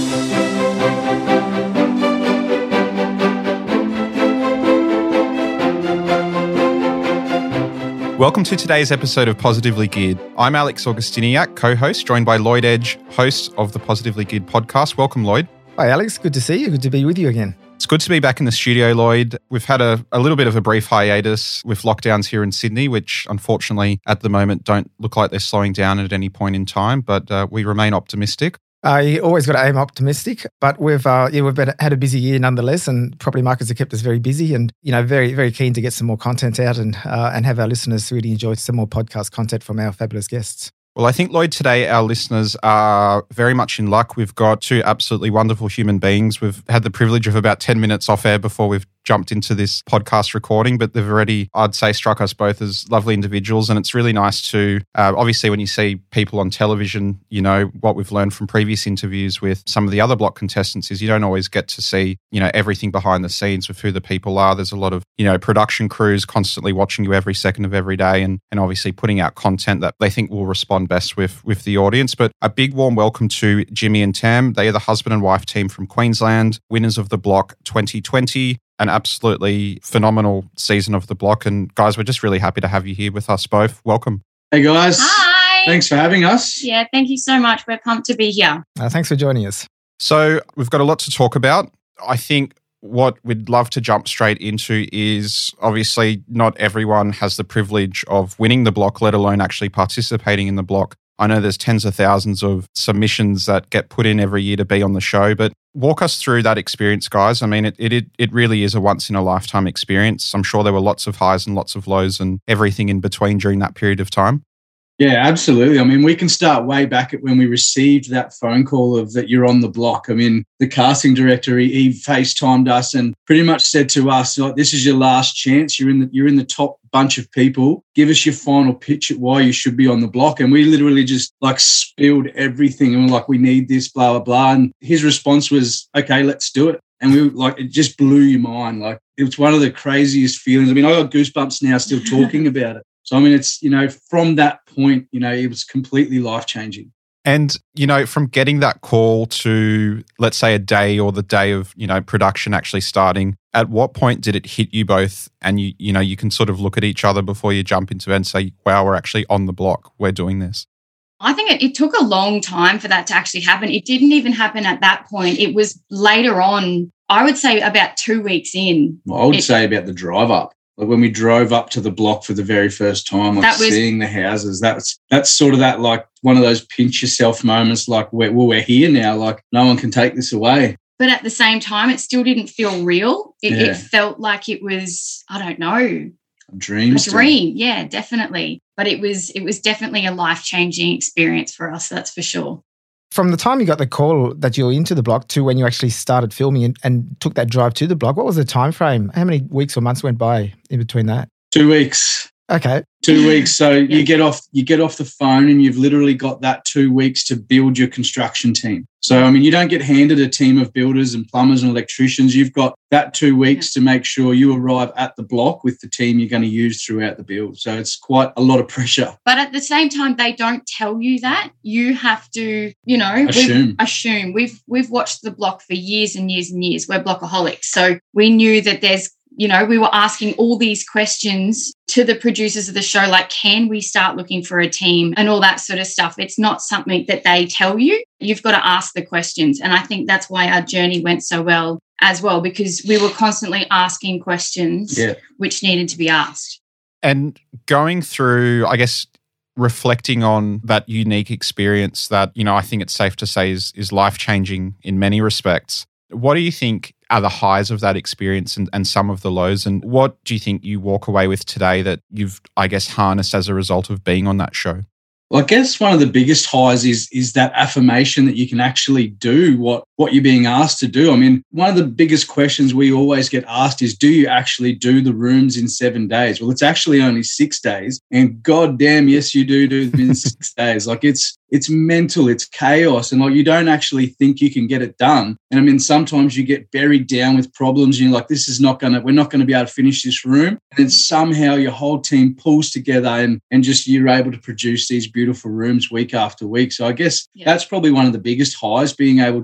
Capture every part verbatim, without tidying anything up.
Welcome to today's episode of Positively Geared. I'm Alex Augustiniak, co-host, joined by Lloyd Edge, host of the Positively Geared podcast. Welcome, Lloyd. Hi, Alex. Good to see you. Good to be with you again. It's good to be back in the studio, Lloyd. We've had a, a little bit of a brief hiatus with lockdowns here in Sydney, which unfortunately at the moment don't look like they're slowing down at any point in time, but uh, we remain optimistic. Uh, you always got to aim optimistic, but we've uh, yeah we've been, had a busy year nonetheless, and property markets have kept us very busy, and you know very very keen to get some more content out and uh, and have our listeners really enjoy some more podcast content from our fabulous guests. Well, I think, Lloyd, today our listeners are very much in luck. We've got two absolutely wonderful human beings. We've had the privilege of about ten minutes off air before we've jumped into this podcast recording, but they've already, I'd say, struck us both as lovely individuals. And it's really nice to, uh, obviously, when you see people on television, you know, what we've learned from previous interviews with some of the other block contestants is you don't always get to see, you know, everything behind the scenes with who the people are. There's a lot of, you know, production crews constantly watching you every second of every day and, and obviously putting out content that they think will respond best with, with the audience. But a big warm welcome to Jimmy and Tam. They are the husband and wife team from Queensland, winners of the Block twenty twenty. An absolutely phenomenal season of the Block. And guys, we're just really happy to have you here with us both. Welcome. Hey guys. Hi. Thanks for having us. Yeah, thank you so much. We're pumped to be here. Uh, thanks for joining us. So we've got a lot to talk about. I think what we'd love to jump straight into is obviously not everyone has the privilege of winning the Block, let alone actually participating in the Block. I know there's tens of thousands of submissions that get put in every year to be on the show, but walk us through that experience, guys. I mean, it it it really is a once-in-a-lifetime experience. I'm sure there were lots of highs and lots of lows and everything in between during that period of time. Yeah, absolutely. I mean, we can start way back at when we received that phone call of that you're on the Block. I mean, the casting director, he, he FaceTimed us and pretty much said to us, like, this is your last chance. You're in the you're in the top bunch of people. Give us your final pitch at why you should be on the Block. And we literally just like spilled everything and we're like, we need this, blah, blah, blah. And his response was, okay, let's do it. And we were like, it just blew your mind. Like, it was one of the craziest feelings. I mean, I got goosebumps now still talking about it. So, I mean, it's, you know, from that point, you know, it was completely life-changing. And, you know, from getting that call to, let's say, a day or the day of, you know, production actually starting, at what point did it hit you both and, you you know, you can sort of look at each other before you jump into it and say, wow, we're actually on the Block. We're doing this? I think it, it took a long time for that to actually happen. It didn't even happen at that point. It was later on, I would say about two weeks in. Well, I would it, say about the drive up. Like when we drove up to the Block for the very first time, like was, seeing the houses, that's that's sort of that like one of those pinch yourself moments, like we're, well, we're here now, like no one can take this away. But at the same time, it still didn't feel real. It, yeah. it felt like it was, I don't know. A dream. A still. dream, yeah, definitely. But it was it was definitely a life-changing experience for us, that's for sure. From the time you got the call that you were into the Block to when you actually started filming and, and took that drive to the Block, what was the time frame? How many weeks or months went by in between that? Two weeks. Okay. Two weeks. So yeah. you get off you get off the phone and you've literally got that two weeks to build your construction team. So, I mean, you don't get handed a team of builders and plumbers and electricians. You've got that two weeks to make sure you arrive at the Block with the team you're going to use throughout the build. So it's quite a lot of pressure. But at the same time, they don't tell you that. You have to, you know, assume. We've, assume. We've, we've watched the Block for years and years and years. We're Blockaholics. So we knew that there's, you know, we were asking all these questions to the producers of the show, like, can we start looking for a team and all that sort of stuff. It's not something that they tell you. You've got to ask the questions. And I think that's why our journey went so well as well, because we were constantly asking questions yeah. which needed to be asked. And going through, I guess, reflecting on that unique experience that, you know, I think it's safe to say is, is life-changing in many respects. What do you think are the highs of that experience and, and some of the lows? And what do you think you walk away with today that you've, I guess, harnessed as a result of being on that show? Well, I guess one of the biggest highs is is that affirmation that you can actually do what, what you're being asked to do. I mean, one of the biggest questions we always get asked is, do you actually do the rooms in seven days? Well, it's actually only six days. And goddamn, yes, you do do them in six days. Like it's it's mental, it's chaos. And like you don't actually think you can get it done. And I mean, sometimes you get buried down with problems and you're like, this is not going to, we're not going to be able to finish this room. And then somehow your whole team pulls together and, and just you're able to produce these beautiful rooms week after week. So I guess yeah. that's probably one of the biggest highs, being able to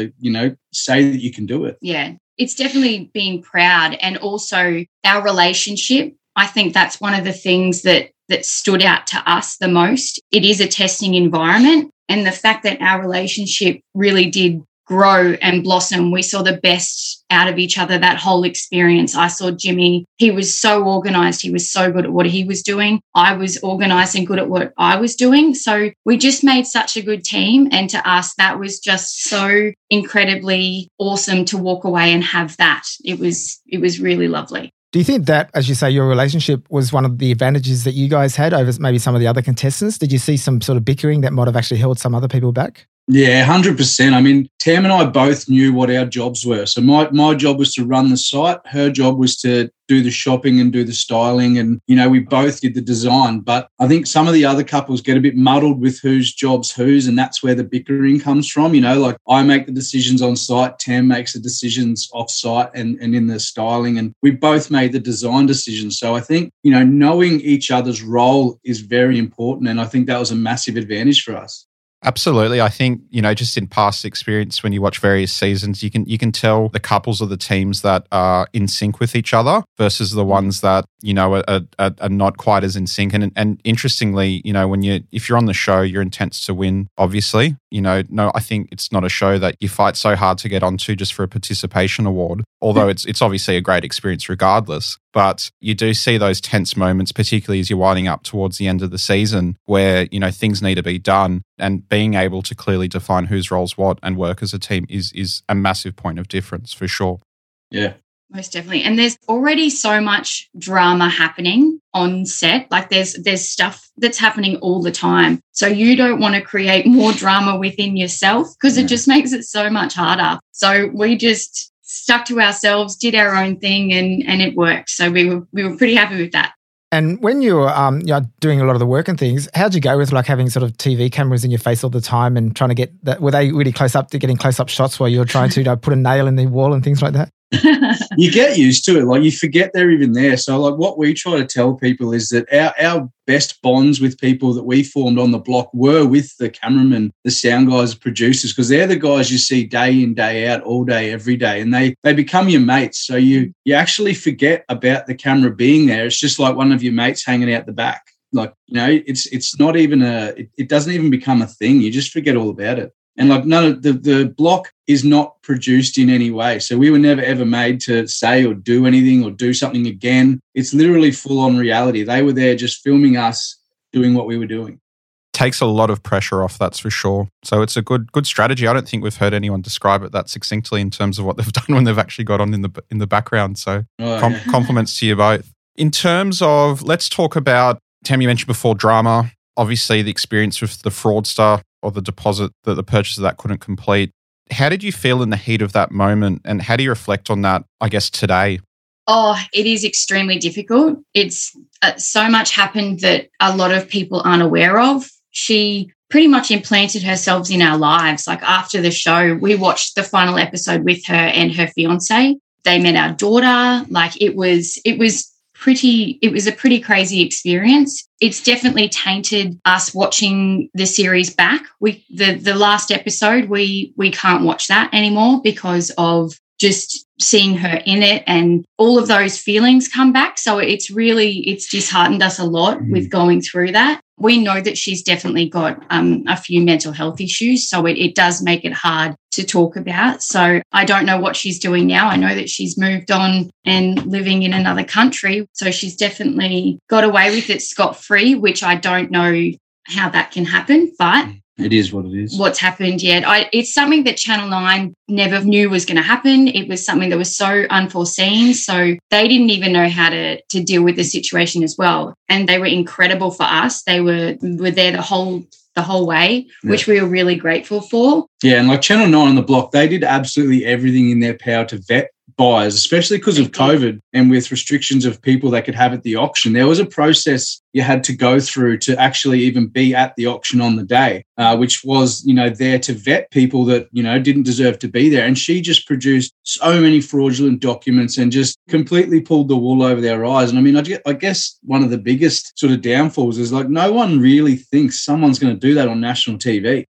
to, you know, say that you can do it. Yeah, it's definitely being proud, and also our relationship. I think that's one of the things that that stood out to us the most. It is a testing environment, and the fact that our relationship really did grow and blossom. We saw the best out of each other that whole experience. I saw Jimmy. He was so organised. He was so good at what he was doing. I was organised and good at what I was doing. So we just made such a good team. And to us, that was just so incredibly awesome to walk away and have that. It was, it was really lovely. Do you think that, as you say, your relationship was one of the advantages that you guys had over maybe some of the other contestants? Did you see some sort of bickering that might have actually held some other people back? Yeah, one hundred percent. I mean, Tam and I both knew what our jobs were. So my, my job was to run the site. Her job was to do the shopping and do the styling. And, you know, we both did the design. But I think some of the other couples get a bit muddled with whose job's whose, and that's where the bickering comes from. You know, like I make the decisions on site, Tam makes the decisions off site and, and in the styling. And we both made the design decisions. So I think, you know, knowing each other's role is very important. And I think that was a massive advantage for us. Absolutely. I think, you know, just in past experience, when you watch various seasons, you can you can tell the couples of the teams that are in sync with each other versus the ones that, you know, are, are, are not quite as in sync. And, and interestingly, you know, when you if you're on the show, your intent's to win, obviously. You know, no, I think it's not a show that you fight so hard to get onto just for a participation award, although it's it's obviously a great experience regardless. But you do see those tense moments, particularly as you're winding up towards the end of the season, where, you know, things need to be done, and being able to clearly define whose roles what and work as a team is is a massive point of difference for sure. Yeah. Most definitely. And there's already so much drama happening on set. Like there's there's stuff that's happening all the time. So you don't want to create more drama within yourself because yeah. it just makes it so much harder. So we just stuck to ourselves, did our own thing, and and it worked. So we were we were pretty happy with that. And when you were um, you know, doing a lot of the work and things, how'd you go with like having sort of T V cameras in your face all the time and trying to get that? Were they really close up to getting close up shots while you were trying to, you know, put a nail in the wall and things like that? You get used to it. Like you forget they're even there. So like what we try to tell people is that our, our best bonds with people that we formed on the block were with the cameramen, the sound guys, producers, because they're the guys you see day in, day out, all day, every day. And they they become your mates. So you you actually forget about the camera being there. It's just like one of your mates hanging out the back. Like, you know, it's it's not even a, it, it doesn't even become a thing. You just forget all about it. And like none of the, the block is not produced in any way. So we were never ever made to say or do anything or do something again. It's literally full on reality. They were there just filming us doing what we were doing. Takes a lot of pressure off, that's for sure. So it's a good good strategy. I don't think we've heard anyone describe it that succinctly in terms of what they've done when they've actually got on in the in the background. So oh, com- yeah. compliments to you both. In terms of, let's talk about, Tam, you mentioned before drama. Obviously the experience with the fraudster or the deposit that the purchase of that couldn't complete. How did you feel in the heat of that moment, and how do you reflect on that, I guess, today? Oh, it is extremely difficult. It's uh, so much happened that a lot of people aren't aware of. She pretty much implanted herself in our lives. Like after the show, we watched the final episode with her and her fiance. They met our daughter. Like it was, it was pretty, it was a pretty crazy experience. It's definitely tainted us watching the series back. We the the last episode, we we can't watch that anymore because of just seeing her in it, and all of those feelings come back. So it's really, it's disheartened us a lot mm-hmm. with going through that. We know that she's definitely got um, a few mental health issues, so it, it does make it hard to talk about. So I don't know what she's doing now. I know that she's moved on and living in another country. So she's definitely got away with it scot-free, which I don't know how that can happen, but it is what it is. What's happened yet. I, it's something that Channel nine never knew was going to happen. It was something that was so unforeseen. So they didn't even know how to, to deal with the situation as well. And they were incredible for us. They were were there the whole the whole way, yeah. which we were really grateful for. Yeah, and like Channel nine on the block, they did absolutely everything in their power to vet buyers, especially because of COVID and with restrictions of people that could have at the auction. There was a process you had to go through to actually even be at the auction on the day, uh, which was, you know, there to vet people that, you know, didn't deserve to be there. And she just produced so many fraudulent documents and just completely pulled the wool over their eyes. And I mean, I guess one of the biggest sort of downfalls is like no one really thinks someone's going to do that on national T V.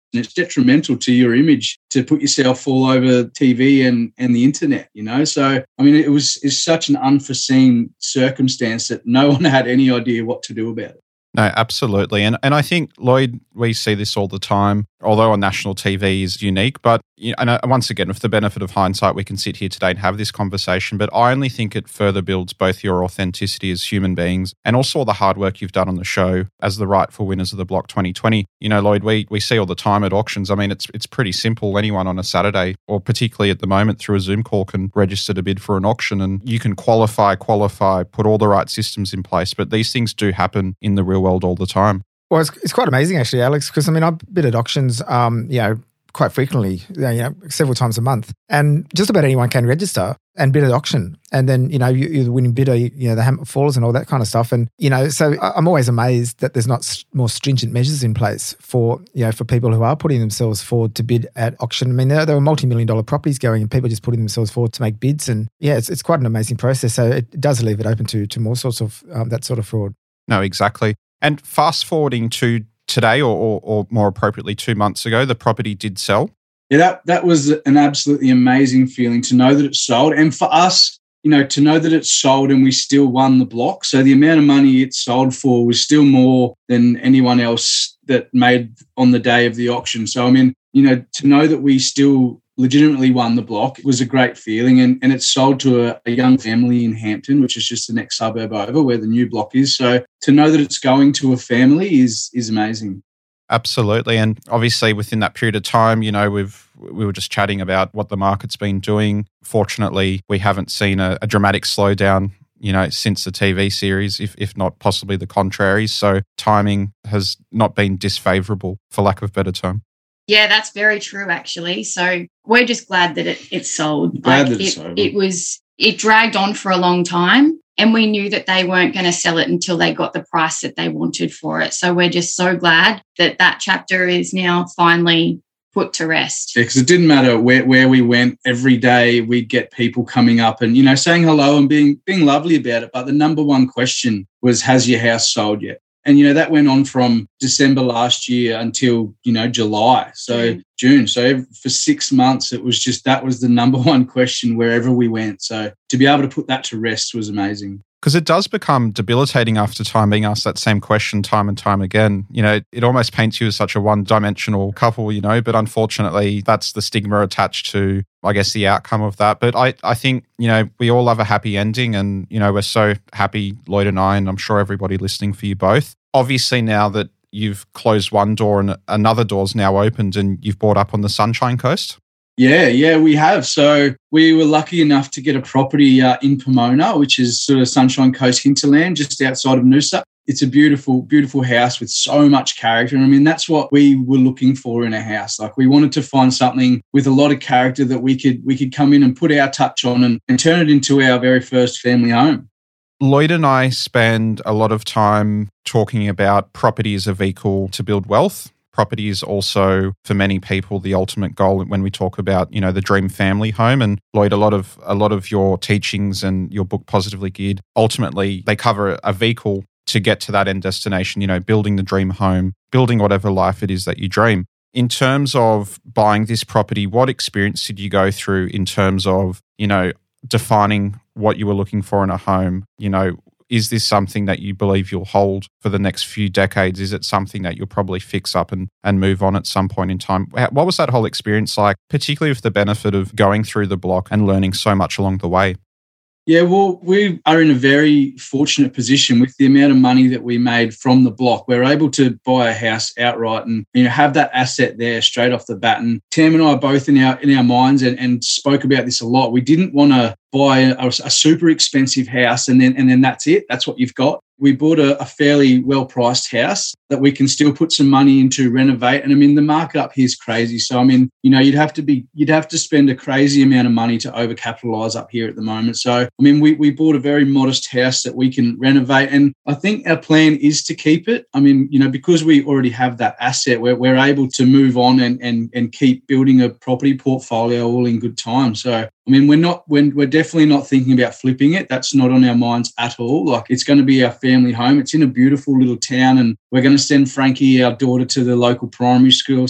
And it's detrimental to your image to put yourself all over T V and, and the internet, you know? So, I mean, it was it's such an unforeseen circumstance that no one had any idea what to do about it. No, absolutely. And and I think, Lloyd, we see this all the time, although on national T V is unique. But you know, and uh, once again, with the benefit of hindsight, we can sit here today and have this conversation. But I only think it further builds both your authenticity as human beings and also all the hard work you've done on the show as the rightful winners of the Block twenty twenty. You know, Lloyd, we we see all the time at auctions. I mean, it's it's pretty simple. Anyone on a Saturday, or particularly at the moment through a Zoom call, can register to bid for an auction, and you can qualify, qualify, put all the right systems in place. But these things do happen in the real world all the time. Well, it's, it's quite amazing actually, Alex, because I mean, I bid at auctions, um, you know, quite frequently, you know, several times a month, and just about anyone can register and bid at auction. And then, you know, you, you're the winning bidder, you, you know, the hammer falls and all that kind of stuff. And, you know, so I'm always amazed that there's not more stringent measures in place for, you know, for people who are putting themselves forward to bid at auction. I mean, there, there were multi-million dollar properties going and people just putting themselves forward to make bids. And yeah, it's, it's quite an amazing process. So it does leave it open to, to more sorts of um, that sort of fraud. No, exactly. And fast forwarding to today, or, or, or more appropriately, two months ago, the property did sell. Yeah, that, that was an absolutely amazing feeling to know that it sold. And for us, you know, to know that it sold and we still won the block. So the amount of money it sold for was still more than anyone else that made on the day of the auction. So, I mean, you know, to know that we still legitimately won the block, it was a great feeling. And, and it sold to a, a young family in Hampton, which is just the next suburb over where the new block is. So to know that it's going to a family is is amazing. Absolutely. And obviously within that period of time, you know, we've we were just chatting about what the market's been doing. Fortunately, we haven't seen a, a dramatic slowdown, you know, since the T V series, if if not possibly the contrary. So timing has not been disfavourable, for lack of a better term. Yeah, that's very true, actually. So we're just glad that it, it sold. Glad like that it's it, sold. it was, it dragged on for a long time, and we knew that they weren't going to sell it until they got the price that they wanted for it. So we're just so glad that that chapter is now finally put to rest. Yeah, because it didn't matter where, where we went. Every day we'd get people coming up and, you know, saying hello and being being lovely about it. But the number one question was, has your house sold yet? And, you know, that went on from December last year until, you know, July. So June. June. So for six months, it was just, that was the number one question wherever we went. So to be able to put that to rest was amazing. Because it does become debilitating after time being asked that same question time and time again. You know, it almost paints you as such a one-dimensional couple, you know, but unfortunately that's the stigma attached to, I guess, the outcome of that. But I, I think, you know, we all love a happy ending, and, you know, we're so happy, Lloyd and I, and I'm sure everybody listening for you both. Obviously now that you've closed one door and another door's now opened and you've bought up on the Sunshine Coast. Yeah, yeah, we have. So we were lucky enough to get a property uh, in Pomona, which is sort of Sunshine Coast hinterland, just outside of Noosa. It's a beautiful, beautiful house with so much character. And I mean, that's what we were looking for in a house. Like, we wanted to find something with a lot of character that we could we could come in and put our touch on and, and turn it into our very first family home. Lloyd and I spend a lot of time talking about property as a vehicle to build wealth. Property is also, for many people, the ultimate goal when we talk about, you know, the dream family home. And Lloyd, a lot of a lot of your teachings and your book, Positively Geared, ultimately they cover a vehicle to get to that end destination, you know, building the dream home, building whatever life it is that you dream. In terms of buying this property, what experience did you go through in terms of, you know, defining what you were looking for in a home? You know, is this something that you believe you'll hold for the next few decades? Is it something that you'll probably fix up and, and move on at some point in time? What was that whole experience like, particularly with the benefit of going through the block and learning so much along the way? Yeah, well, we are in a very fortunate position with the amount of money that we made from the block. We're able to buy a house outright and, you know, have that asset there straight off the bat. And Tam and I are both in our in our minds and, and spoke about this a lot. We didn't want to buy a, a super expensive house and then and then that's it. That's what you've got. We bought a, a fairly well-priced house that we can still put some money into, renovate. And I mean, the market up here is crazy. So, I mean, you know, you'd have to be, you'd have to spend a crazy amount of money to overcapitalize up here at the moment. So, I mean, we, we bought a very modest house that we can renovate. And I think our plan is to keep it. I mean, you know, because we already have that asset, we're, we're able to move on and, and, and keep building a property portfolio all in good time. So, I mean, we're not, we're, we're definitely not thinking about flipping it. That's not on our minds at all. Like, it's going to be our family home. It's in a beautiful little town, and we're going to send Frankie, our daughter, to the local primary school. So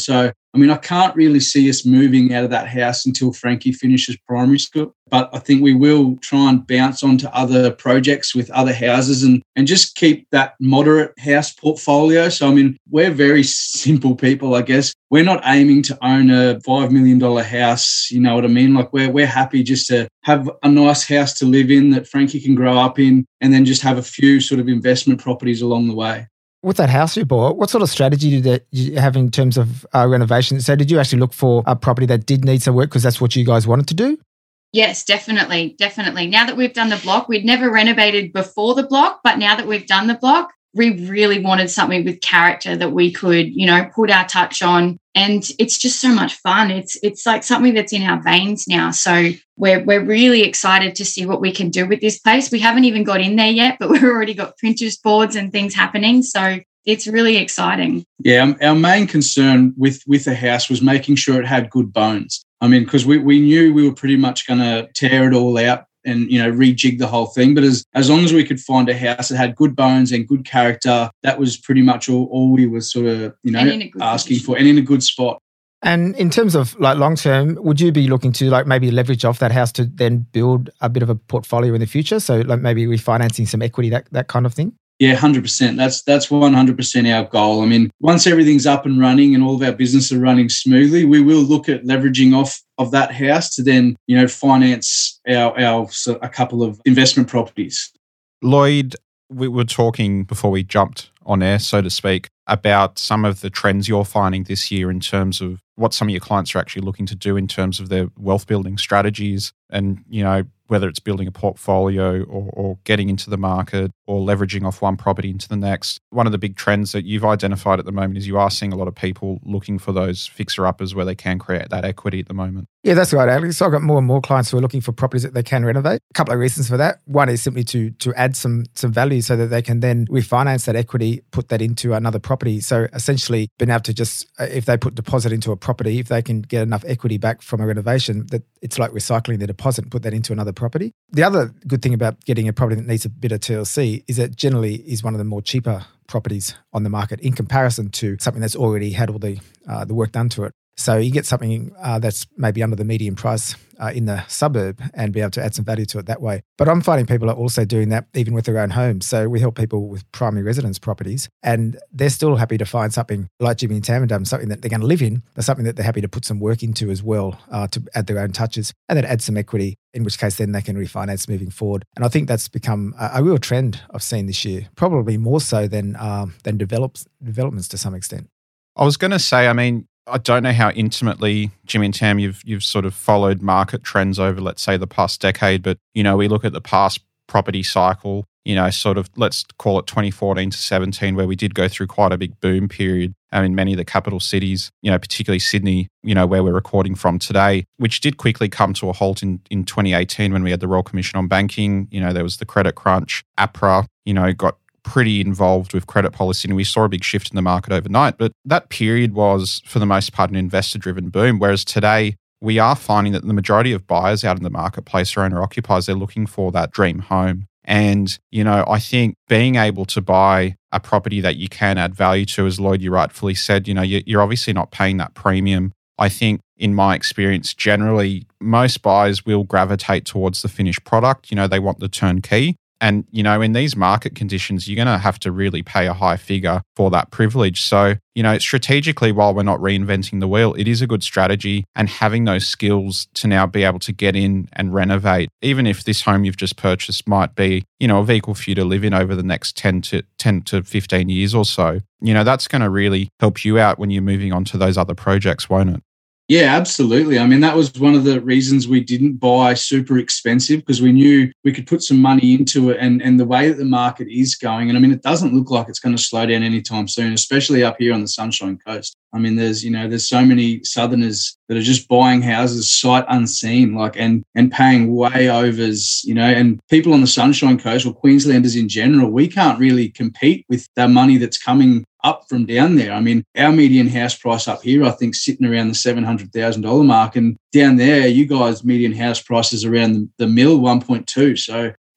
I mean, I can't really see us moving out of that house until Frankie finishes primary school. But I think we will try and bounce onto other projects with other houses and, and just keep that moderate house portfolio. So, I mean, we're very simple people, I guess. We're not aiming to own a five million dollars house, you know what I mean? Like we're, we're happy just to have a nice house to live in that Frankie can grow up in and then just have a few sort of investment properties along the way. With that house you bought, what sort of strategy did you have in terms of uh, renovation? So did you actually look for a property that did need some work because that's what you guys wanted to do? Yes, definitely, definitely. Now that we've done the block, we'd never renovated before the block, but now that we've done the block, we really wanted something with character that we could, you know, put our touch on. And it's just so much fun. It's it's like something that's in our veins now. So we're we're really excited to see what we can do with this place. We haven't even got in there yet, but we've already got Pinterest boards and things happening. So it's really exciting. Yeah, our main concern with, with the house was making sure it had good bones. I mean, because we, we knew we were pretty much going to tear it all out and, you know, rejig the whole thing. But as, as long as we could find a house that had good bones and good character, that was pretty much all, all we were sort of, you know, asking position. for and in a good spot. And in terms of like long term, would you be looking to like maybe leverage off that house to then build a bit of a portfolio in the future? So like maybe refinancing some equity, that, that kind of thing? Yeah, one hundred percent. That's that's one hundred percent our goal. I mean, once everything's up and running and all of our business are running smoothly, we will look at leveraging off of that house to then, you know, finance our, our so a couple of investment properties. Lloyd, we were talking before we jumped on air, so to speak, about some of the trends you're finding this year in terms of what some of your clients are actually looking to do in terms of their wealth building strategies and, you know, whether it's building a portfolio or, or getting into the market or leveraging off one property into the next. One of the big trends that you've identified at the moment is you are seeing a lot of people looking for those fixer-uppers where they can create that equity at the moment. Yeah, that's right, Alex. So I've got more and more clients who are looking for properties that they can renovate. A couple of reasons for that. One is simply to to add some some value so that they can then refinance that equity, put that into another property. So essentially being able to just, if they put deposit into a property, if they can get enough equity back from a renovation, that it's like recycling the deposit and put that into another property. The other good thing about getting a property that needs a bit of T L C is that generally is one of the more cheaper properties on the market in comparison to something that's already had all the uh, the work done to it. So you get something uh, that's maybe under the median price uh, in the suburb and be able to add some value to it that way. But I'm finding people are also doing that even with their own homes. So we help people with primary residence properties and they're still happy to find something like Jimmy and Tam have done, something that they're going to live in, but something that they're happy to put some work into as well uh, to add their own touches and then add some equity, in which case then they can refinance moving forward. And I think that's become a, a real trend I've seen this year, probably more so than, um, than develops, developments to some extent. I was going to say, I mean, I don't know how intimately, Jimmy and Tam, you've you've sort of followed market trends over, let's say, the past decade. But, you know, we look at the past property cycle, you know, sort of, let's call it twenty fourteen to seventeen, where we did go through quite a big boom period um, in many of the capital cities, you know, particularly Sydney, you know, where we're recording from today, which did quickly come to a halt in, in twenty eighteen when we had the Royal Commission on Banking. You know, there was the credit crunch. APRA, you know, got pretty involved with credit policy and we saw a big shift in the market overnight. But that period was, for the most part, an investor-driven boom, whereas today we are finding that the majority of buyers out in the marketplace are owner-occupiers. They're looking for that dream home. And, you know, I think being able to buy a property that you can add value to, as Lloyd, you rightfully said, you know, you're obviously not paying that premium. I think in my experience, generally, most buyers will gravitate towards the finished product. You know, they want the turnkey. And, you know, in these market conditions, you're going to have to really pay a high figure for that privilege. So, you know, strategically, while we're not reinventing the wheel, it is a good strategy. And having those skills to now be able to get in and renovate, even if this home you've just purchased might be, you know, a vehicle for you to live in over the next ten to fifteen years or so, you know, that's going to really help you out when you're moving on to those other projects, won't it? Yeah, absolutely. I mean, that was one of the reasons we didn't buy super expensive because we knew we could put some money into it and, and the way that the market is going. And I mean, it doesn't look like it's going to slow down anytime soon, especially up here on the Sunshine Coast. I mean, there's, you know, there's so many Southerners that are just buying houses sight unseen, like, and, and paying way overs, you know, and people on the Sunshine Coast or Queenslanders in general, we can't really compete with the money that's coming up from down there. I mean, our median house price up here, I think, sitting around the seven hundred thousand dollars mark. And down there, you guys' median house price is around the, the mill, one point two. So,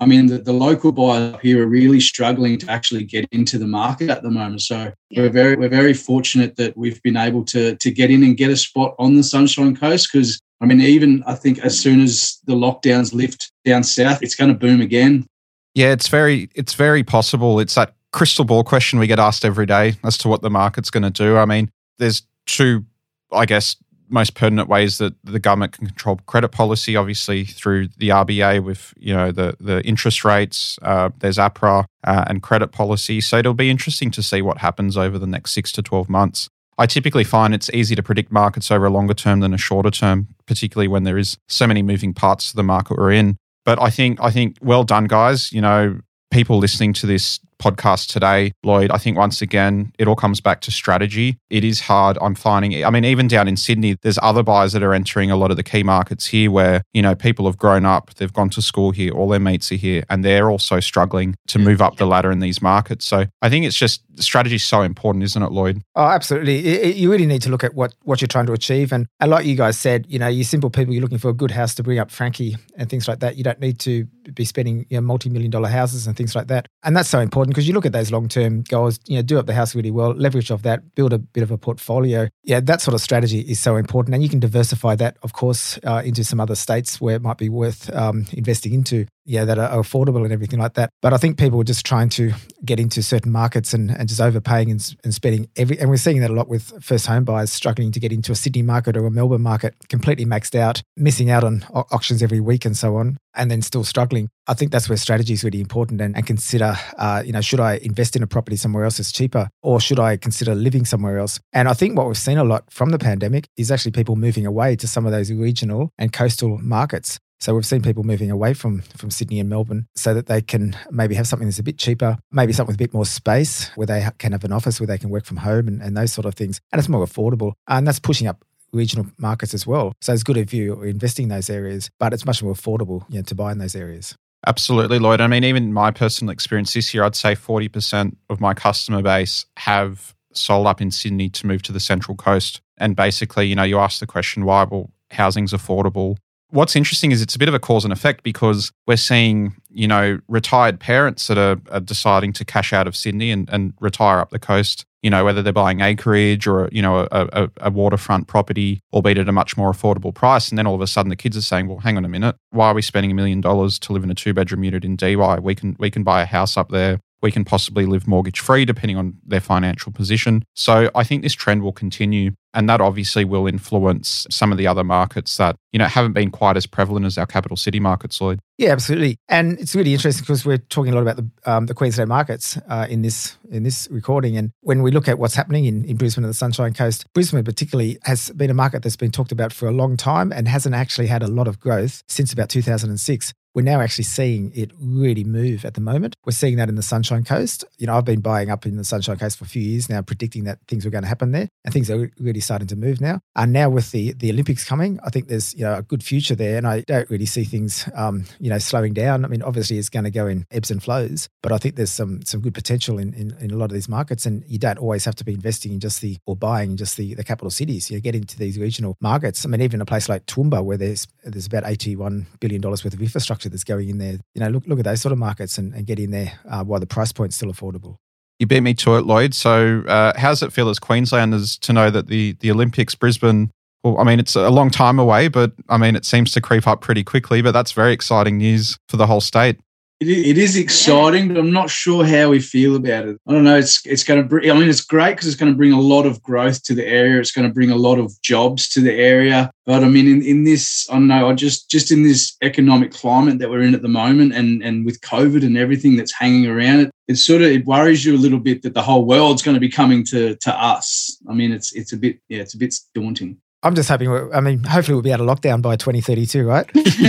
I mean, the, the local buyers here are really struggling to actually get into the market at the moment. So yeah. we're very we're very fortunate that we've been able to to get in and get a spot on the Sunshine Coast, because I mean, even I think as soon as the lockdowns lift down south, it's going to boom again. Yeah, it's very it's very possible. It's that crystal ball question we get asked every day as to what the market's going to do. I mean, there's two, I guess, most pertinent ways that the government can control credit policy, obviously through the R B A with, you know, the the interest rates. Uh, there's APRA uh, and credit policy. So it'll be interesting to see what happens over the next six to twelve months. I typically find it's easy to predict markets over a longer term than a shorter term, particularly when there is so many moving parts to the market we're in. But I think I think well done, guys. You know, people listening to this podcast today, Lloyd, I think once again, it all comes back to strategy. It is hard. I'm finding, I mean, even down in Sydney, there's other buyers that are entering a lot of the key markets here where, you know, people have grown up, they've gone to school here, all their mates are here, and they're also struggling to move up the ladder in these markets. So I think it's just, strategy is so important, isn't it, Lloyd? Oh, absolutely. It, it, you really need to look at what, what you're trying to achieve. And, and like you guys said, you know, you simple people, you're looking for a good house to bring up Frankie and things like that. You don't need to be spending, you know, multi-million dollar houses and things like that. And that's so important because you look at those long-term goals, you know, do up the house really well, leverage off that, build a bit of a portfolio. Yeah, that sort of strategy is so important. And you can diversify that, of course, uh, into some other states where it might be worth um, investing into, yeah, that are affordable and everything like that. But I think people are just trying to get into certain markets and, and just overpaying and, and spending every, and we're seeing that a lot with first home buyers struggling to get into a Sydney market or a Melbourne market, completely maxed out, missing out on au- auctions every week and so on, and then still struggling. I think that's where strategy is really important, and, and consider, uh, you know, should I invest in a property somewhere else that's cheaper, or should I consider living somewhere else? And I think what we've seen a lot from the pandemic is actually people moving away to some of those regional and coastal markets. So we've seen people moving away from, from Sydney and Melbourne so that they can maybe have something that's a bit cheaper, maybe something with a bit more space where they can have an office where they can work from home and, and those sort of things. And it's more affordable. And that's pushing up regional markets as well. So it's good if you're investing in those areas, but it's much more affordable, you know, to buy in those areas. Absolutely, Lloyd. I mean, even my personal experience this year, I'd say forty percent of my customer base have sold up in Sydney to move to the Central Coast. And basically, you know, you ask the question, why? Well, housing's affordable. What's interesting is it's a bit of a cause and effect because we're seeing, you know, retired parents that are, are deciding to cash out of Sydney and, and retire up the coast, you know, whether they're buying acreage or, you know, a, a, a waterfront property, albeit at a much more affordable price. And then all of a sudden the kids are saying, well, hang on a minute, why are we spending a million dollars to live in a two-bedroom unit in D Y? We can we can buy a house up there. We can possibly live mortgage-free depending on their financial position. So I think this trend will continue, and that obviously will influence some of the other markets that, you know, haven't been quite as prevalent as our capital city markets, Lloyd. Yeah, absolutely. And it's really interesting because we're talking a lot about the um, the Queensland markets uh, in this in this recording. And when we look at what's happening in, in Brisbane and the Sunshine Coast, Brisbane particularly has been a market that's been talked about for a long time and hasn't actually had a lot of growth since about two thousand six. We're now actually seeing it really move at the moment. We're seeing that in the Sunshine Coast. You know, I've been buying up in the Sunshine Coast for a few years now, predicting that things were going to happen there, and things are really starting to move now. And now with the the Olympics coming, I think there's, you know, a good future there, and I don't really see things, um, you know, slowing down. I mean, obviously it's going to go in ebbs and flows, but I think there's some some good potential in, in, in a lot of these markets, and you don't always have to be investing in just the, or buying in just the, the capital cities. You get into these regional markets. I mean, even a place like Toowoomba, where there's there's about eighty-one billion dollars worth of infrastructure that's going in there. You know, look look at those sort of markets and, and get in there uh, while the price point's still affordable. You beat me to it, Lloyd. So uh, how does it feel as Queenslanders to know that the, the Olympics, Brisbane, well, I mean, it's a long time away, but I mean, it seems to creep up pretty quickly, but that's very exciting news for the whole state. It is, it is exciting, but I'm not sure how we feel about it. I don't know. It's it's going to bring, I mean, it's great because it's going to bring a lot of growth to the area. It's going to bring a lot of jobs to the area. But I mean, in, in this, I don't know, I just, just in this economic climate that we're in at the moment, and, and with COVID and everything that's hanging around it, it sort of, it worries you a little bit that the whole world's going to be coming to, to us. I mean, it's, it's a bit, yeah, it's a bit daunting. I'm just hoping, I mean, hopefully we'll be out of lockdown by twenty thirty-two, right?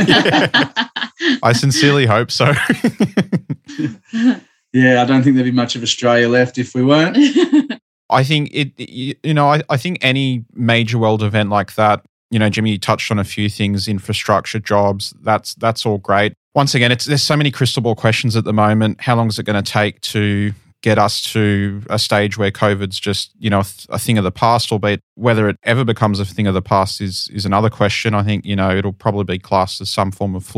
I sincerely hope so. Yeah, I don't think there'd be much of Australia left if we weren't. I think it, you know, I, I think any major world event like that, you know, Jimmy, you touched on a few things, infrastructure, jobs, that's that's all great. Once again, it's there's so many crystal ball questions at the moment. How long is it going to take to get us to a stage where COVID's just, you know, a thing of the past, albeit whether it ever becomes a thing of the past is is another question. I think, you know, it'll probably be classed as some form of flu.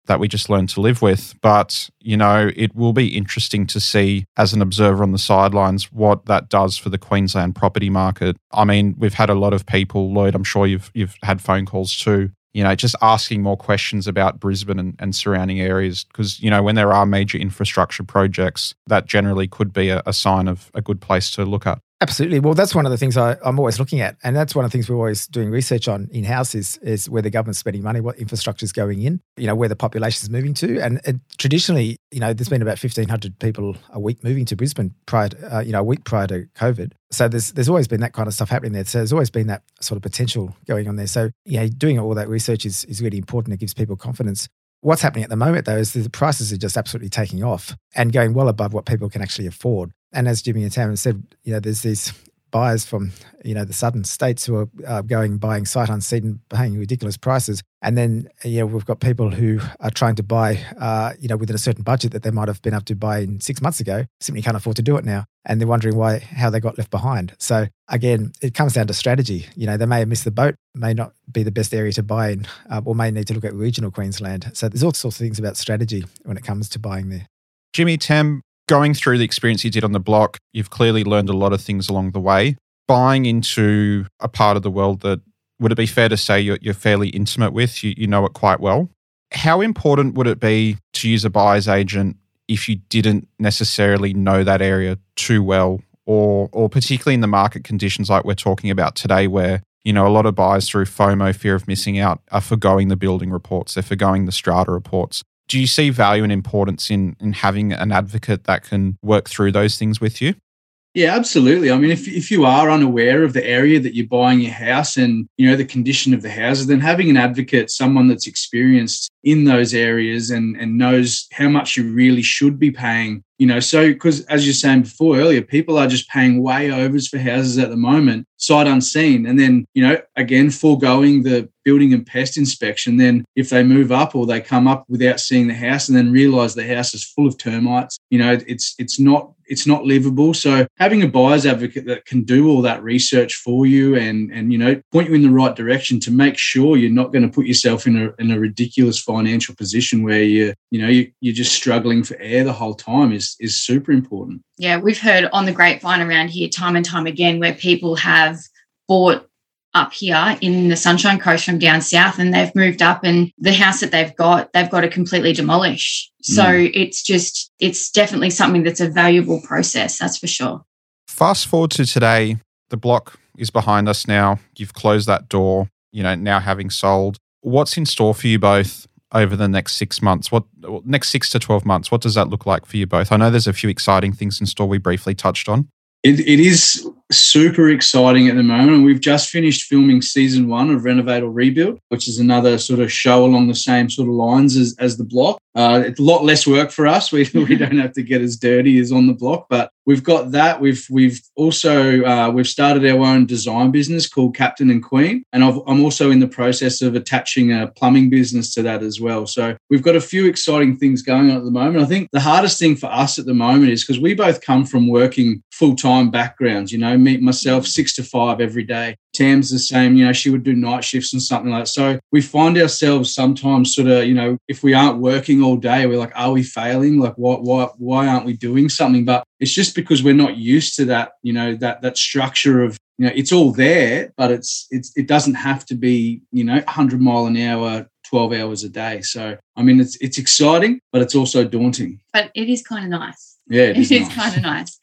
that we just learn to live with. But, you know, it will be interesting to see as an observer on the sidelines what that does for the Queensland property market. I mean, we've had a lot of people, Lloyd, I'm sure you've you've had phone calls too, you know, just asking more questions about Brisbane and, and surrounding areas. Because, you know, when there are major infrastructure projects, that generally could be a, a sign of a good place to look at. Absolutely. Well, that's one of the things I, I'm always looking at. And that's one of the things we're always doing research on in-house is, is where the government's spending money, what infrastructure is going in, you know, where the population is moving to. And, and traditionally, you know, there's been about fifteen hundred people a week moving to Brisbane prior to, uh, you know, a week prior to COVID. So there's there's always been that kind of stuff happening there. So there's always been that sort of potential going on there. So, you know, doing all that research is, is really important. It gives people confidence. What's happening at the moment, though, is the prices are just absolutely taking off and going well above what people can actually afford. And as Jimmy and Tam said, you know, there's these buyers from, you know, the southern states who are uh, going, buying sight unseen and paying ridiculous prices. And then, you know, we've got people who are trying to buy, uh, you know, within a certain budget that they might have been able to buy in six months ago, simply can't afford to do it now. And they're wondering why, how they got left behind. So again, it comes down to strategy. You know, they may have missed the boat, may not be the best area to buy in, uh, or may need to look at regional Queensland. So there's all sorts of things about strategy when it comes to buying there. Jimmy, Tam, going through the experience you did on the block, you've clearly learned a lot of things along the way. Buying into a part of the world that, would it be fair to say you're, you're fairly intimate with, you, you know it quite well. How important would it be to use a buyer's agent if you didn't necessarily know that area too well, or or particularly in the market conditions like we're talking about today, where, you know, a lot of buyers through FOMO, fear of missing out, are forgoing the building reports, they're forgoing the strata reports. Do you see value and importance in in having an advocate that can work through those things with you? Yeah, absolutely. I mean, if if you are unaware of the area that you're buying your house and, you know, the condition of the houses, then having an advocate, someone that's experienced in those areas and, and knows how much you really should be paying, you know, so because as you're saying before earlier, people are just paying way overs for houses at the moment, sight unseen. And then, you know, again, foregoing the building and pest inspection, then if they move up or they come up without seeing the house and then realise the house is full of termites, you know, it's it's not it's not livable. So having a buyer's advocate that can do all that research for you and and you know point you in the right direction to make sure you're not going to put yourself in a in a ridiculous financial position where you you know you, you're just struggling for air the whole time is is super important. Yeah, we've heard on the grapevine around here time and time again where people have bought up here in the Sunshine Coast from down south and they've moved up and the house that they've got, they've got to completely demolish. So mm. it's just, it's definitely something that's a valuable process, that's for sure. Fast forward to today, the block is behind us now. You've closed that door, you know, now having sold. What's in store for you both over the next six months? What next six to twelve months? What does that look like for you both? I know there's a few exciting things in store we briefly touched on. It, it is super exciting at the moment. We've just finished filming season one of Renovate or Rebuild, which is another sort of show along the same sort of lines as, as the block. Uh, it's a lot less work for us. We we don't have to get as dirty as on the block, but we've got that. We've we've also uh, we've started our own design business called Captain and Queen, and I've, I'm also in the process of attaching a plumbing business to that as well. So we've got a few exciting things going on at the moment. I think the hardest thing for us at the moment is because we both come from working full-time backgrounds. You know, me myself six to five every day. Tam's the same, you know, she would do night shifts and something like that. So we find ourselves sometimes sort of, you know, if we aren't working all day, we're like, are we failing? Like, why, why, why aren't we doing something? But it's just because we're not used to that, you know, that that structure of, you know, it's all there, but it's it's it doesn't have to be, you know, one hundred mile an hour, twelve hours a day. So, I mean, it's it's exciting, but it's also daunting. But it is kind of nice. Yeah, it is, it is nice. kind of nice.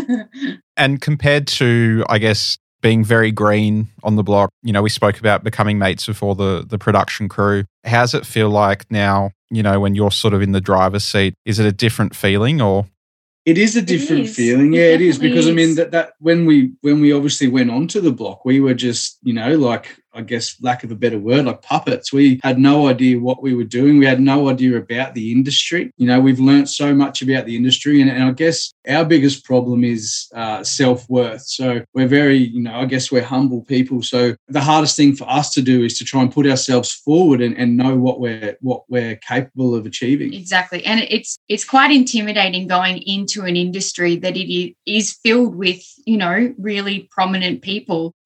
And compared to, I guess, being very green on the block, you know, we spoke about becoming mates with all the, the production crew. How does it feel like now, you know, when you're sort of in the driver's seat? Is it a different feeling or? It is a different is. feeling. It Yeah, it is. Because, is. I mean, that, that when we when we obviously went onto the block, we were just, you know, like, I guess, lack of a better word, like puppets. We had no idea what we were doing. We had no idea about the industry. You know, we've learned so much about the industry. And, and I guess our biggest problem is uh, self-worth. So we're very, you know, I guess we're humble people. So the hardest thing for us to do is to try and put ourselves forward and, and know what we're what we're capable of achieving. Exactly. And it's it's quite intimidating going into an industry that it is filled with, you know, really prominent people.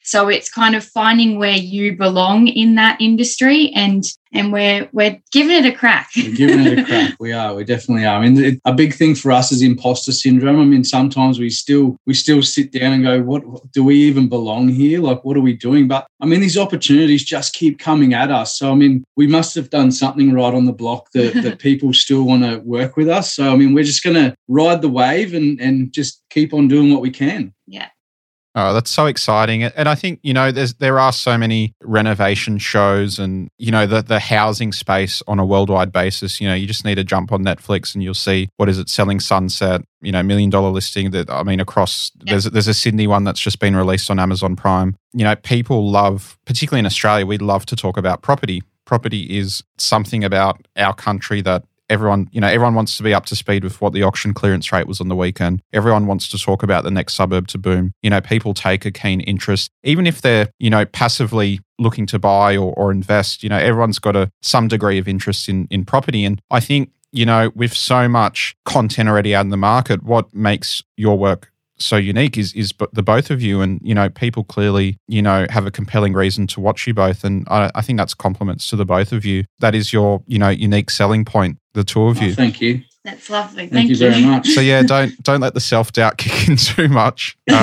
So it's kind of finding where you belong in that industry, and and we're we're giving it a crack. We're giving it a crack. We are. We definitely are. I mean, it, a big thing for us is imposter syndrome. I mean, sometimes we still we still sit down and go, "What do we even belong here? Like, what are we doing?" But I mean, these opportunities just keep coming at us. So I mean, we must have done something right on the block that that people still want to work with us. So I mean, we're just going to ride the wave and and just keep on doing what we can. Yeah. Oh, that's so exciting. And I think, you know, there's there are so many renovation shows and, you know, the the housing space on a worldwide basis. You know, you just need to jump on Netflix and you'll see, what is it, Selling Sunset, you know, million dollar listing that, I mean, across, yep. there's, there's a Sydney one that's just been released on Amazon Prime. You know, people love, particularly in Australia, we love to talk about property. Property is something about our country that Everyone, you know, everyone wants to be up to speed with what the auction clearance rate was on the weekend. Everyone wants to talk about the next suburb to boom. You know, people take a keen interest, even if they're, you know, passively looking to buy or, or invest. You know, everyone's got a some degree of interest in in property. And I think, you know, with so much content already out in the market, what makes your work so unique is is the both of you, and you know, people clearly, you know, have a compelling reason to watch you both, and I, I think that's compliments to the both of you. That is your, you know, unique selling point, the two of you. Oh, thank you. That's lovely. Thank, thank you, you very much. So yeah, don't don't let the self doubt kick in too much. Um,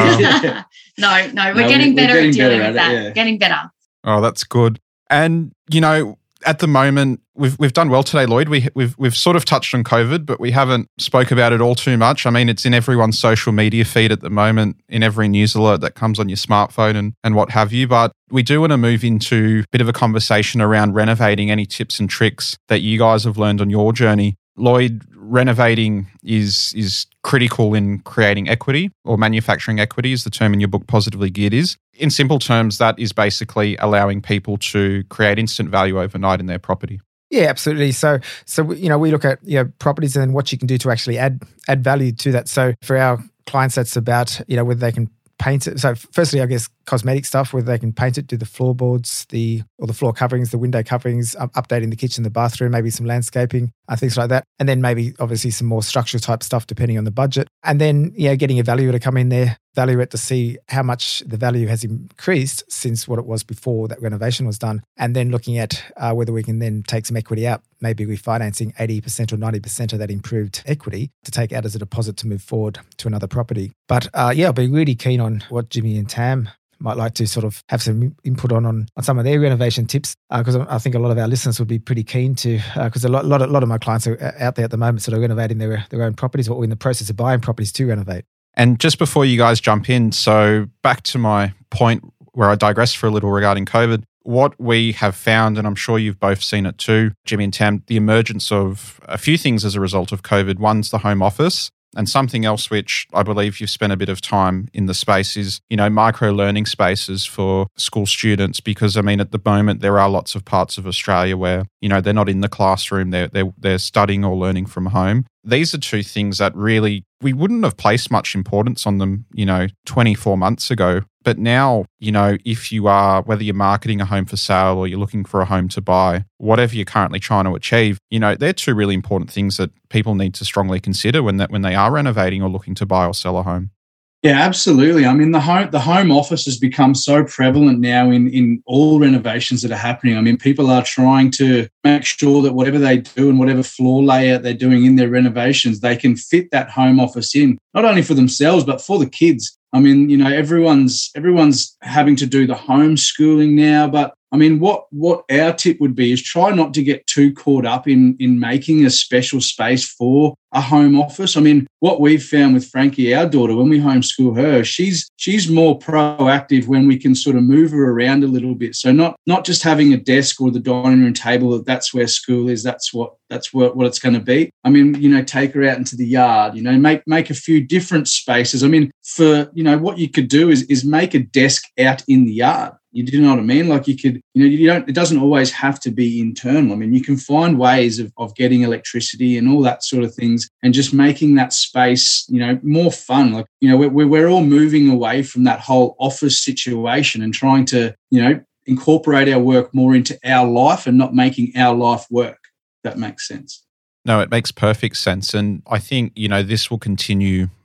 no, no, we're no, getting we're better getting at dealing better with at that. it, yeah. Getting better. Oh, that's good. And you know, at the moment, we've we've done well today, Lloyd. We we've we've sort of touched on COVID, but we haven't spoke about it all too much. I mean, it's in everyone's social media feed at the moment, in every news alert that comes on your smartphone and and what have you. But we do want to move into a bit of a conversation around renovating. Any tips and tricks that you guys have learned on your journey? Lloyd, renovating is is critical in creating equity, or manufacturing equity is the term in your book Positively Geared is. In simple terms, that is basically allowing people to create instant value overnight in their property. Yeah, absolutely. So, so you know, we look at you know properties and what you can do to actually add add value to that. So, for our clients, that's about you know whether they can paint it. So, firstly, I guess cosmetic stuff, whether they can paint it, do the floorboards, the or the floor coverings, the window coverings, um, updating the kitchen, the bathroom, maybe some landscaping, uh, things like that, and then maybe obviously some more structure type stuff depending on the budget. And then you know, getting a valuer to come in there, value it to see how much the value has increased since what it was before that renovation was done, and then looking at uh, whether we can then take some equity out. Maybe we're financing eighty percent or ninety percent of that improved equity to take out as a deposit to move forward to another property. But uh, yeah, I'll be really keen on what Jimmy and Tam might like to sort of have some input on on, on some of their renovation tips, because uh, I think a lot of our listeners would be pretty keen to, because uh, a lot, lot, of, lot of my clients are out there at the moment sort of renovating their, their own properties, or in the process of buying properties to renovate. And just before you guys jump in, so back to my point where I digressed for a little regarding COVID, what we have found, and I'm sure you've both seen it too, Jimmy and Tam, the emergence of a few things as a result of COVID. One's the home office, and something else which I believe you've spent a bit of time in the space is, you know, micro learning spaces for school students. Because I mean, at the moment, there are lots of parts of Australia where, you know, they're not in the classroom, they're they're, they're studying or learning from home. These are two things that really, we wouldn't have placed much importance on them, you know, twenty-four months ago. But now, you know, if you are, whether you're marketing a home for sale or you're looking for a home to buy, whatever you're currently trying to achieve, you know, they're two really important things that people need to strongly consider when that when they are renovating or looking to buy or sell a home. Yeah, absolutely. I mean, the home the home office has become so prevalent now in, in all renovations that are happening. I mean, people are trying to make sure that whatever they do and whatever floor layout they're doing in their renovations, they can fit that home office in, not only for themselves, but for the kids. I mean, you know, everyone's everyone's having to do the homeschooling now, but I mean, what what our tip would be is try not to get too caught up in in making a special space for a home office. I mean, what we've found with Frankie, our daughter, when we homeschool her, she's she's more proactive when we can sort of move her around a little bit. So not not just having a desk or the dining room table, that that's where school is, that's what that's what, what it's going to be. I mean, you know, take her out into the yard, you know, make make a few different spaces. I mean, for, you know, what you could do is is make a desk out in the yard. You do know what I mean? Like you could, you know, you don't, it doesn't always have to be internal. I mean, you can find ways of, of getting electricity and all that sort of things and just making that space, you know, more fun. Like, you know, we're, we're all moving away from that whole office situation and trying to, you know, incorporate our work more into our life and not making our life work. If that makes sense. No, it makes perfect sense. And I think, you know, this will continue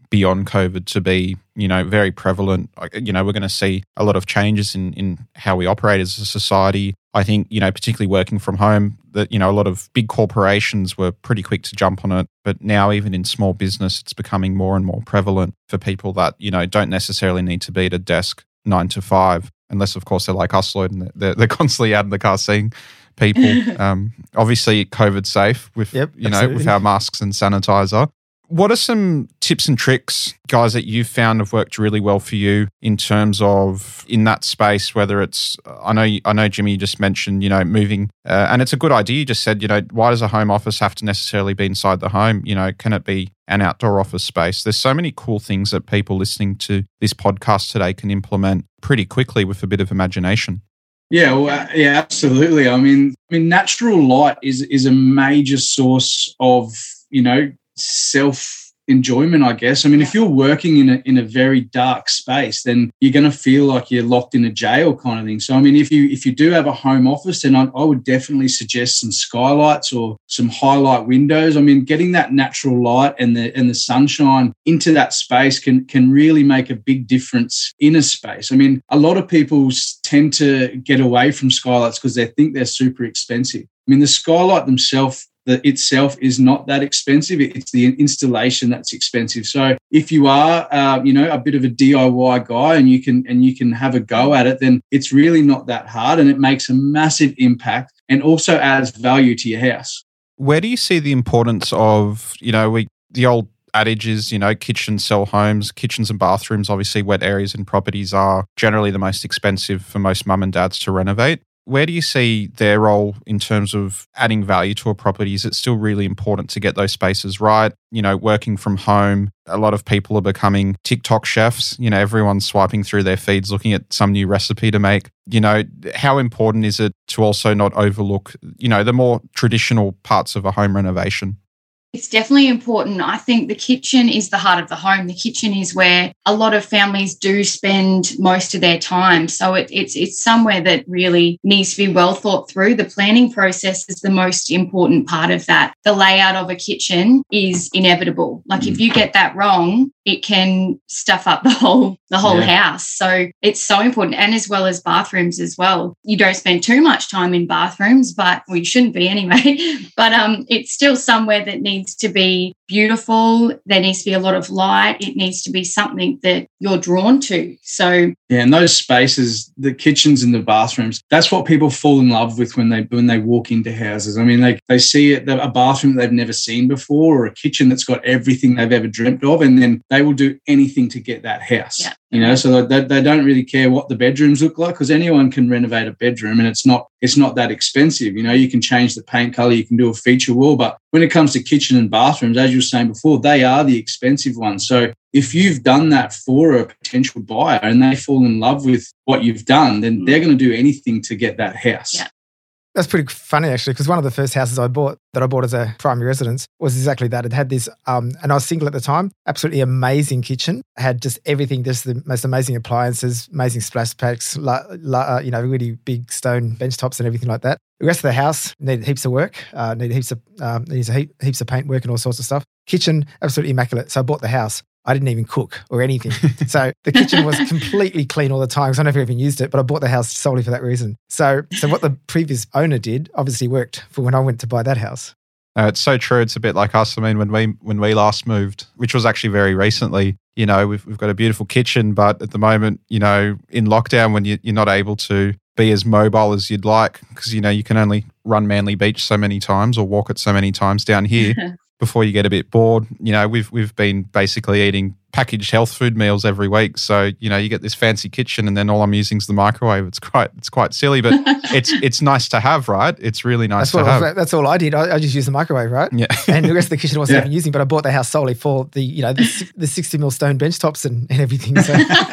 beyond COVID to be, you know, very prevalent. You know, we're going to see a lot of changes in, in how we operate as a society. I think, you know, particularly working from home, that, you know, a lot of big corporations were pretty quick to jump on it. But now even in small business, it's becoming more and more prevalent for people that, you know, don't necessarily need to be at a desk nine to five, unless, of course, they're like us, Lloyd, and they're, they're constantly out in the car seeing people. um, obviously, COVID safe with, Yep, you know, absolutely. with our masks and sanitizer. What are some tips and tricks, guys, that you've found have worked really well for you in terms of in that space, whether it's, I know, I know, Jimmy, you just mentioned, you know, moving, uh, and it's a good idea. You just said, you know, why does a home office have to necessarily be inside the home? You know, can it be an outdoor office space? There's so many cool things that people listening to this podcast today can implement pretty quickly with a bit of imagination. Yeah, well, uh, yeah, absolutely. I mean, I mean, natural light is is a major source of, you know, self enjoyment, I guess. I mean, if you're working in a in a very dark space, then you're going to feel like you're locked in a jail kind of thing. So, I mean, if you if you do have a home office, then I, I would definitely suggest some skylights or some highlight windows. I mean, getting that natural light and the and the sunshine into that space can can really make a big difference in a space. I mean, a lot of people tend to get away from skylights because they think they're super expensive. I mean, the skylight themselves that itself is not that expensive. It's the installation that's expensive. So if you are, uh, you know, a bit of a D I Y guy and you can and you can have a go at it, then it's really not that hard, and it makes a massive impact and also adds value to your house. Where do you see the importance of, you know, we the old adage is, you know, kitchens sell homes. Kitchens and bathrooms, obviously wet areas in properties, are generally the most expensive for most mum and dads to renovate. Where do you see their role in terms of adding value to a property? Is it still really important to get those spaces right? You know, working from home, a lot of people are becoming TikTok chefs. You know, everyone's swiping through their feeds looking at some new recipe to make. You know, how important is it to also not overlook, you know, the more traditional parts of a home renovation? It's definitely important. I think the kitchen is the heart of the home. The kitchen is where a lot of families do spend most of their time. So it, it's it's somewhere that really needs to be well thought through. The planning process is the most important part of that. The layout of a kitchen is inevitable. Like if you get that wrong, it can stuff up the whole the whole Yeah. house. So it's so important, and as well as bathrooms as well. You don't spend too much time in bathrooms, but we well, shouldn't be anyway. But um, it's still somewhere that needs to be beautiful. There needs to be a lot of light. It needs to be something that you're drawn to. So Yeah, and those spaces, the kitchens and the bathrooms, that's what people fall in love with when they when they walk into houses. I mean, they they see it, a bathroom that they've never seen before, or a kitchen that's got everything they've ever dreamt of, and then they will do anything to get that house. Yeah. You know, so they, they don't really care what the bedrooms look like, because anyone can renovate a bedroom, and it's not it's not that expensive. You know, you can change the paint color, you can do a feature wall, but when it comes to kitchen and bathrooms, as you were saying before, they are the expensive ones. So if you've done that for a potential buyer and they fall in love with what you've done, then they're going to do anything to get that house. Yeah. That's pretty funny, actually, because one of the first houses I bought that I bought as a primary residence was exactly that. It had this, um, and I was single at the time, absolutely amazing kitchen. It had just everything, just the most amazing appliances, amazing splash packs, la, la, uh, you know, really big stone bench tops and everything like that. The rest of the house needed heaps of work, uh, needed heaps of um, needs a heap, heaps of paint work and all sorts of stuff. Kitchen, absolutely immaculate. So I bought the house. I didn't even cook or anything. So the kitchen was completely clean all the time because I never even used it, but I bought the house solely for that reason. So so what the previous owner did obviously worked for when I went to buy that house. Uh, it's so true. It's a bit like us. I mean, when we when we last moved, which was actually very recently, you know, we've we've got a beautiful kitchen, but at the moment, you know, in lockdown, when you, you're not able to be as mobile as you'd like, because, you know, you can only run Manly Beach so many times or walk it so many times down here before you get a bit bored. You know, we've we've been basically eating packaged health food meals every week. So, you know, you get this fancy kitchen and then all I'm using is the microwave. It's quite it's quite silly, but it's it's nice to have, right? It's really nice that's to what, have. That's all I did. I, I just used the microwave, right? Yeah. And the rest of the kitchen I wasn't Yeah. even using, but I bought the house solely for the, you know, the, the sixty mil stone bench tops and, and everything. So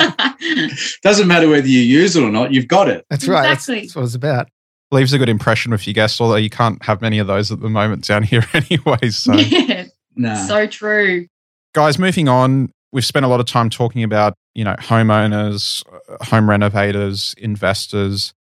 Doesn't matter whether you use it or not, you've got it. that's right. That's, Exactly. that's what it was about. Leaves a good impression with your guests, although you can't have many of those at the moment down here anyway. So, yeah, No. so true. guys, moving on, we've spent a lot of time talking about, you know, homeowners, uh, home renovators, investors.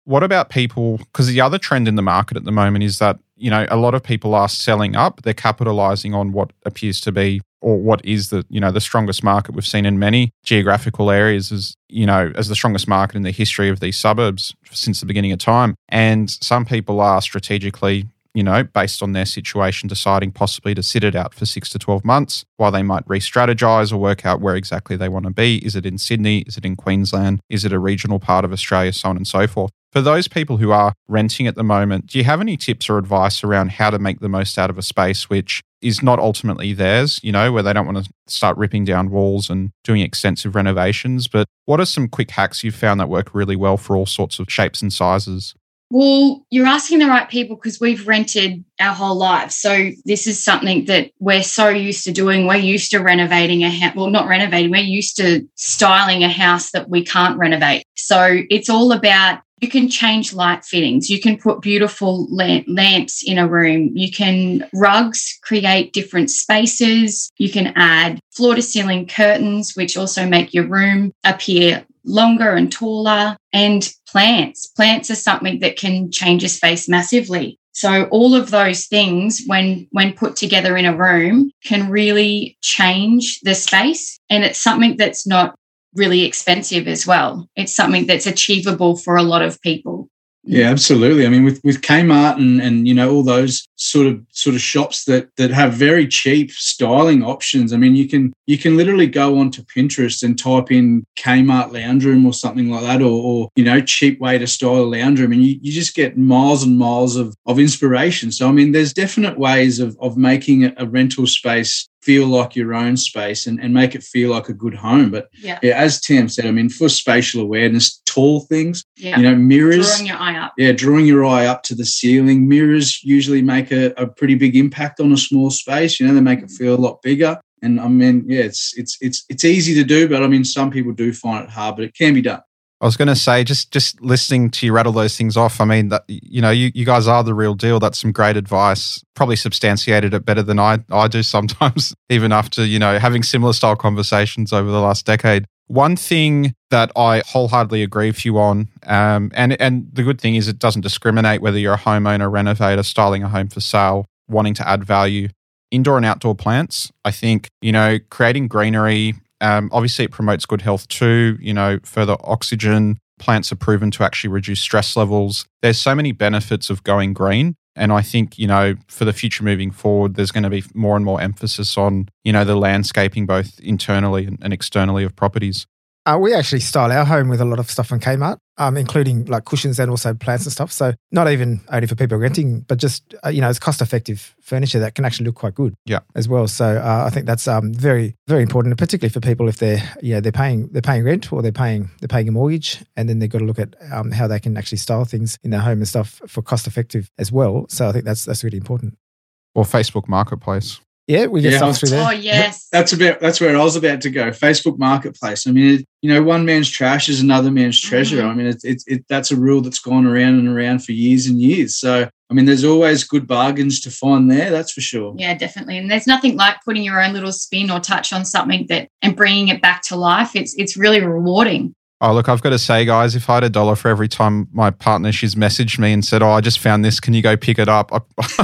What about people, because the other trend in the market at the moment is that, you know, a lot of people are selling up. They're capitalizing on what appears to be, or what is the, you know, the strongest market we've seen in many geographical areas as, you know, as the strongest market in the history of these suburbs since the beginning of time. And some people are strategically, you know, based on their situation, deciding possibly to sit it out for six to twelve months while they might re-strategize or work out where exactly they want to be. Is it in Sydney? Is it in Queensland? Is it a regional part of Australia? So on and so forth. For those people who are renting at the moment, do you have any tips or advice around how to make the most out of a space which is not ultimately theirs, you know, where they don't want to start ripping down walls and doing extensive renovations? But what are some quick hacks you've found that work really well for all sorts of shapes and sizes? Well, you're asking the right people because we've rented our whole lives. So this is something that we're so used to doing. We're used to renovating a house. Well, not renovating. We're used to styling a house that we can't renovate. So it's all about, you can change light fittings. You can put beautiful lamp, lamps in a room. You can rugs, create different spaces. You can add floor to ceiling curtains, which also make your room appear longer and taller. And plants. Plants are something that can change a space massively. So all of those things, when when put together in a room, can really change the space. And it's something that's not really expensive as well. It's something that's achievable for a lot of people. Yeah, absolutely. I mean, with, with Kmart and, and, you know, all those sort of sort of shops that that have very cheap styling options. I mean, you can you can literally go onto Pinterest and type in Kmart lounge room or something like that, or, or you know, cheap way to style a lounge room, and you, you just get miles and miles of, of inspiration. So, I mean, there's definite ways of, of making a, a rental space feel like your own space and, and make it feel like a good home. But yeah. yeah, as Tam said, I mean, for spatial awareness, tall things, yeah. you know, mirrors. Drawing your eye up. Yeah, drawing your eye up to the ceiling. Mirrors usually make a, a pretty big impact on a small space. You know, they make it feel a lot bigger. And I mean, yeah, it's it's it's it's easy to do, but I mean, some people do find it hard, but it can be done. I was going to say, just just listening to you rattle those things off, I mean, that you know, you, you guys are the real deal. That's some great advice. Probably substantiated it better than I, I do sometimes, even after, you know, having similar style conversations over the last decade. One thing that I wholeheartedly agree with you on, um, and, and the good thing is it doesn't discriminate whether you're a homeowner, renovator, styling a home for sale, wanting to add value. Indoor and outdoor plants, I think, you know, creating greenery, Um, obviously, it promotes good health too, you know, further oxygen. Plants are proven to actually reduce stress levels. There's so many benefits of going green. And I think, you know, for the future moving forward, there's going to be more and more emphasis on, you know, the landscaping, both internally and, and externally of properties. Uh, we actually style our home with a lot of stuff from Kmart, um, including like cushions and also plants and stuff. So not even only for people renting, but just, uh, you know, it's cost-effective furniture that can actually look quite good yeah. as well. So uh, I think that's um, very, very important, particularly for people if they're, yeah, they're paying they're paying rent or they're paying they're paying a mortgage, and then they've got to look at um, how they can actually style things in their home and stuff for cost-effective as well. So I think that's that's really important. Or Facebook Marketplace. Yeah, we get Yeah, stuff through there. Oh, yes. That's about that's where I was about to go. Facebook Marketplace. I mean, it, you know, one man's trash is another man's treasure. Mm-hmm. I mean, it's it's it, that's a rule that's gone around and around for years and years. So, I mean, there's always good bargains to find there. That's for sure. Yeah, definitely. And there's nothing like putting your own little spin or touch on something that and bringing it back to life. It's it's really rewarding. Oh, look, I've got to say, guys, if I had a dollar for every time my partner, she's messaged me and said, oh, I just found this, can you go pick it up?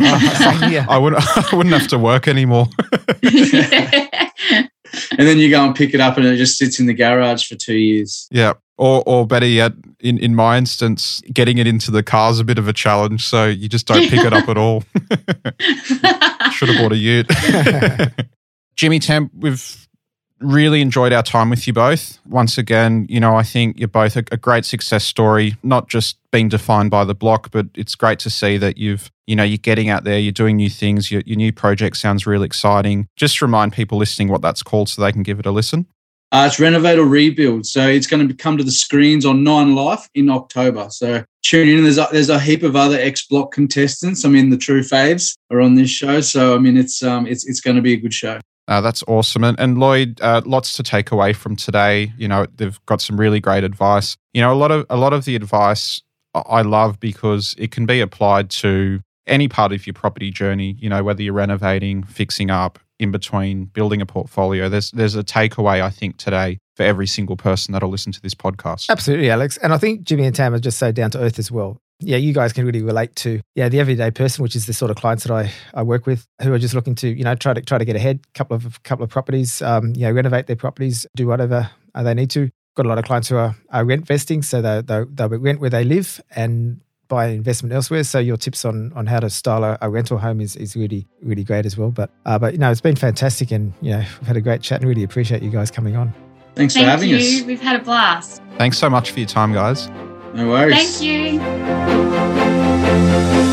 I, yeah. I, wouldn't, I wouldn't have to work anymore. And then you go and pick it up and it just sits in the garage for two years. Yeah. Or or better yet, in, in my instance, getting it into the car is a bit of a challenge, so you just don't pick it up at all. Should have bought a ute. Jimmy, Tam, we've really enjoyed our time with you both. Once again, you know, I think you're both a, a great success story, not just being defined by the block, but it's great to see that you've, you know, you're getting out there, you're doing new things, your, your new project sounds really exciting. Just remind people listening what that's called so they can give it a listen. Uh, it's Renovate or Rebuild. So it's going to come to the screens on Nine Life in October. So tune in. There's a, there's a heap of other X-Block contestants. I mean, the true faves are on this show. So, I mean, it's um, it's it's going to be a good show. Uh, that's awesome. And, and Lloyd, uh, lots to take away from today. You know, they've got some really great advice. You know, a lot of a lot of the advice I love because it can be applied to any part of your property journey, you know, whether you're renovating, fixing up, in between building a portfolio. There's there's a takeaway, I think, today for every single person that'll listen to this podcast. Absolutely, Alex. And I think Jimmy and Tam are just so down to earth as well. Yeah, you guys can really relate to yeah the everyday person, which is the sort of clients that I, I work with, who are just looking to you know try to try to get ahead. Couple of couple of properties, um, you know, renovate their properties, do whatever they need to. Got a lot of clients who are, are rent vesting, so they they they'll rent where they live and buy investment elsewhere. So your tips on on how to style a, a rental home is is really really great as well. But uh, but you know it's been fantastic, and you know we've had a great chat and really appreciate you guys coming on. Thanks Thank for having you. us. We've had a blast. Thanks so much for your time, guys. No worries. Thank you.